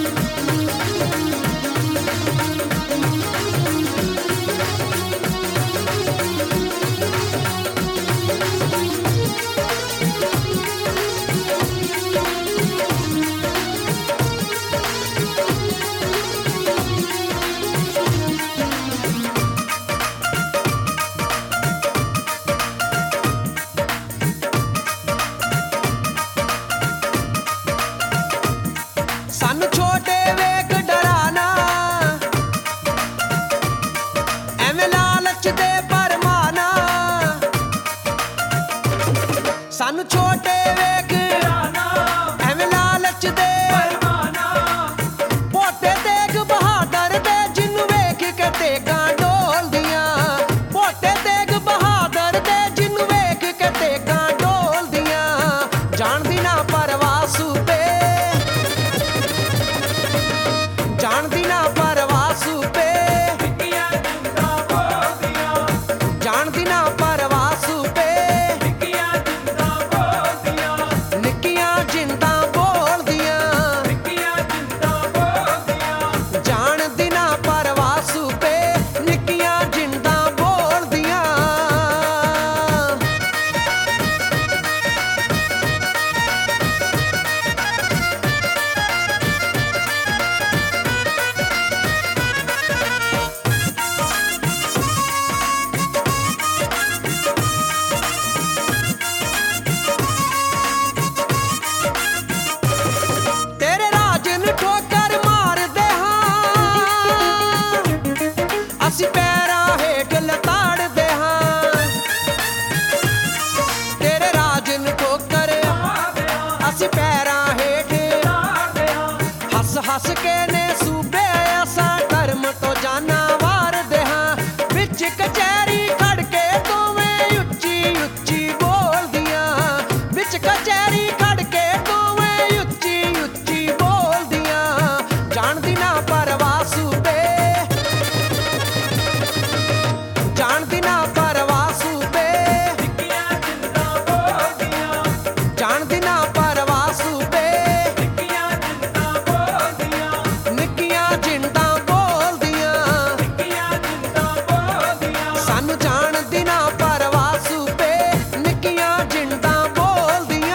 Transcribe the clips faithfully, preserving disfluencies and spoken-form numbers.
ਸਾਨੂੰ ਛੋਟੇ ਵੇਖ ਡਰਾਨਾ, ਐਵੇਂ ਲਾਲਚ ਦੇ ਪਰਮਾਨਾ। ਸਾਨੂੰ ਛੋਟੇ ਵੇਖ ਡਰਾਨਾ, ਐਵੇਂ ਲਾਲਚ ਦੇ ਪਰਮਾਨਾ। ਪੋਤੇ ਤੇਗ ਬਹਾਦਰ ਦੇ ਜਿਹਨੂੰ ਵੇਖ ਕੇ ਤੇਗਾਂ ਡੋਲਦੀਆਂ। ਪੋਤੇ ਤੇਗ ਬਹਾਦਰ ਦੇ ਜਿਹਨੂੰ ਵੇਖ ਕੇ ਤੇਗਾਂ ਡੋਲਦੀਆਂ। ਜਾਣਦੀ ਨਾ ਪਰਵਾਹ ਸੂਬੇ, ਜਾਣਦੀ ਨਾ ਪਰਵਾਹ ਸੂਬੇ, ਨਿੱਕੀਆਂ ਜਿੰਦਾਂ ਬੋਲਦੀਆਂ। ਜਾਣਦੀ ਨਾ ਪਰਵਾਹ ਸੂਬੇ, ਨਿੱਕੀਆਂ ਜਿੰਦਾਂ ਬੋਲਦੀਆਂ। ਨਿੱਕੀਆਂ ਜਿੰਦਾਂ ਬੋਲਦੀਆਂ, ਨਿੱਕੀਆਂ ਜਿੰਦਾਂ ਬੋਲਦੀਆਂ। ਜਾਣਦੀ ਨਾ ਪਰਵਾਹ ਸੂਬੇ, ਨਿੱਕੀਆਂ ਜਿੰਦਾਂ ਬੋਲਦੀਆਂ। ਤੇਰੇ ਰਾਜ ਨੂੰ ਠੋਕਰ ਮਾਰਦੇ ਹਾਂ, ਅਸੀਂ ਪੈਰਾਂ ਹੇਠ ਲਤਾੜਦੇ ਹਾਂ। ਤੇਰੇ ਰਾਜ ਨੂੰ ਠੋਕਰ ਮਾਰਦੇ ਹਾਂ, ਅਸੀਂ ਪੈਰਾਂ ਹੇਠ ਲਤਾੜਦੇ ਹਾਂ। ਹੱਸ ਹੱਸ ਕੇ ਨੇ ਸੂਬੇ ਅਸਾਂ ਧਰਮ ਤੋਂ ਜਾਨਾਂ ਵਾਰਦੇ ਹਾਂ। ਵਿੱਚ ਕਚਹਿਰੀ ਖੜ ਕੇ ਦੋਵੇਂ ਉੱਚੀ ਉੱਚੀ ਬੋਲਦੀਆਂ। ਵਿੱਚ ਕਚਹਿਰੀ ਖੜ ਕੇ ਦੋਵੇਂ ਉੱਚੀ ਉੱਚੀ ਬੋਲਦੀਆਂ। ਜਾਣਦੀ ਨਾ ਪਰਵਾਹ ਸੂਬੇ, ਜਾਣਦੀ ਨਾ ਪਰਵਾਹ ਸੂਬੇ, ਨਿੱਕੀਆਂ ਜਿੰਦਾਂ ਬੋਲਦੀਆਂ। ਜਾਣਦੀ ਨਾ ਪਰਵਾਹ ਸੂਬੇ, ਨਿੱਕੀਆਂ ਜਿੰਦਾਂ ਬੋਲਦੀਆਂ। ਨਿੱਕੀਆਂ ਜਿੰਦਾਂ ਬੋਲਦੀਆਂ, ਨਿੱਕੀਆਂ ਜਿੰਦਾਂ ਬੋਲਦੀਆਂ। ਸਾਨੂੰ ਜਾਣਦੀ ਨਾ ਪਰਵਾਹ ਸੂਬੇ, ਨਿੱਕੀਆਂ ਜਿੰਦਾਂ ਬੋਲਦੀਆਂ।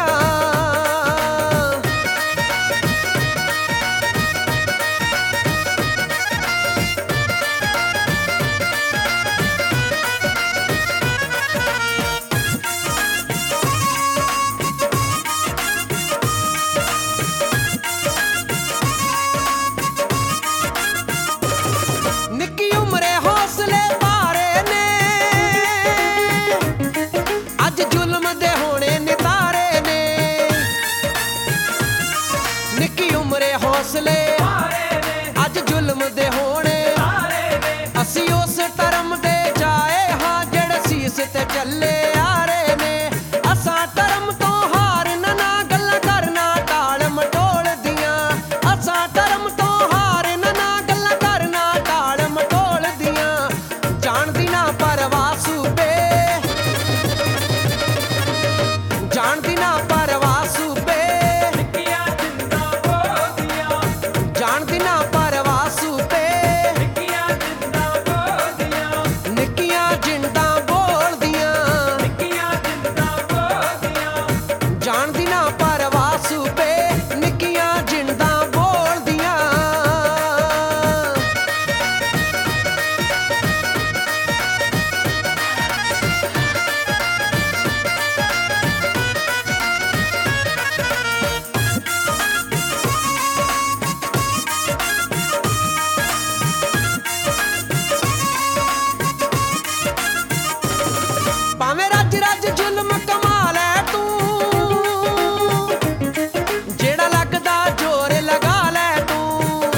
ਨਿੱਕੀ ਉਮਰੇ ਹੌਸਲੇ ਭਾਰੇ ਨੇ, ਅੱਜ ਜ਼ੁਲਮ ਦੇ ਹੋਣੇ ਨਿਤਾਰੇ ਨੇ। ਨਿੱਕੀ ਉਮਰੇ ਹੌਸਲੇ ਭਾਰੇ ਨੇ, ਅੱਜ ਜ਼ੁਲਮ ਦੇ ਹੋਣੇ ਨਿਤਾਰੇ ਨੇ। ਅਸੀਂ ਉਸ ਧਰਮ ਦੇ ਜਾਏ ਹਾਂ ਜਿਹੜੇ ਸੀਸ ਤੇ ਚੱਲੇ ਆ ਰਹੇ ਨੇ। ਅਸਾਂ ਧਰਮ ਤੋਂ ਹਾਰਨ ਨਾ, ਗੱਲਾਂ ਕਰਨਾ ਟਾਲ ਮਟੋਲ ਦੀਆਂ। ਅਸਾਂ ਧਰਮ ਤੋਂ ਹਾਰਨ ਨਾ, ਗੱਲਾਂ ਕਰਨਾ ਟਾਲ ਮਟੋਲ ਦੀਆਂ। ਜਾਣਦੀ ਨਾ ਪਰਵਾਹ ਸੂਬੇ, ਜਾਣਦੀ ਨਾ ਪਰਵਾਹ ਸੂਬੇ, ਨਿੱਕੀਆਂ ਜਿੰਦਾਂ ਬੋਲਦੀਆਂ। ਜਾਣਦੀ ਨਾ ਪਰਵਾਹ ਸੂਬੇ, ਨਿੱਕੀਆਂ ਜਿੰਦਾਂ ਬੋਲਦੀਆਂ। ਨਿੱਕੀਆਂ ਜਿੰਦਾਂ ਬੋਲਦੀਆਂ, ਨਿੱਕੀਆਂ ਜਿੰਦਾਂ ਬੋਲਦੀਆਂ। ਜਾਣਦੀ ਨਾ ਪਰਵਾਹ ਸੂਬੇ, ਨਿੱਕੀਆਂ ਜਿੰਦਾਂ ਬੋਲਦੀਆਂ। ਭਾਵੇਂ ਰੱਜ ਰੱਜ ਜ਼ੁਲਮ ਕਮਾ ਲੈ ਤੂੰ, ਜਿਹੜਾ ਲੱਗਦਾ ਜ਼ੋਰ ਲਗਾ ਲੈ ਤੂੰ।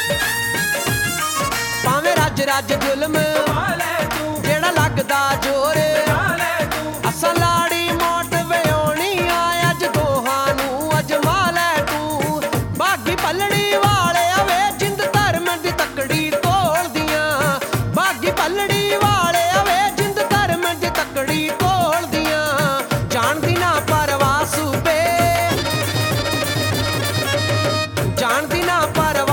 ਭਾਵੇਂ ਰੱਜ ਰੱਜ ਜ਼ੁਲਮ ਕਮਾ ਲੈ ਤੂੰ, ਜਿਹੜਾ ਲੱਗਦਾ ਜ਼ੋਰ ਲਗਾ ਲੈ ਤੂੰ। ਅਸਾਂ ਲਾੜੀ ਮੋਟ ਵਿਆਉਣੀ ਆ, ਅੱਜ ਦੋਹਾਂ ਨੂੰ ਅਜਮਾ ਲੈ ਤੂੰ। ਬਾਗੀ ਪੱਲੜੀ ਵਾਲਿਆ ਵੇ ਜਿੰਦ ਧਰਮ ਦੀ ਤਕੜੀ ਤੋਲਦੀਆਂ। ਬਾਗੀ ਪੱਲੜੀ ਵਾਲਿਆ ਵੇ ਜਿੰਦ ਧਰਮ ਦੀ ਤਕੜੀ ਤੋਲਦੀਆਂ। ਜਾਣਦੀ ਨਾ ਪਰਵਾਹ ਸੂਬੇ, ਜਾਣਦੀ ਨਾ ਪਰਵਾਹ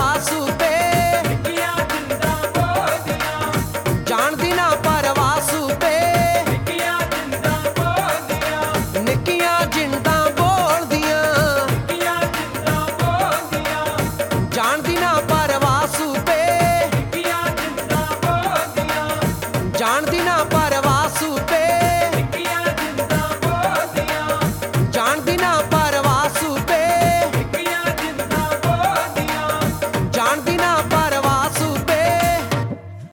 ਪਰਵਾਸੂ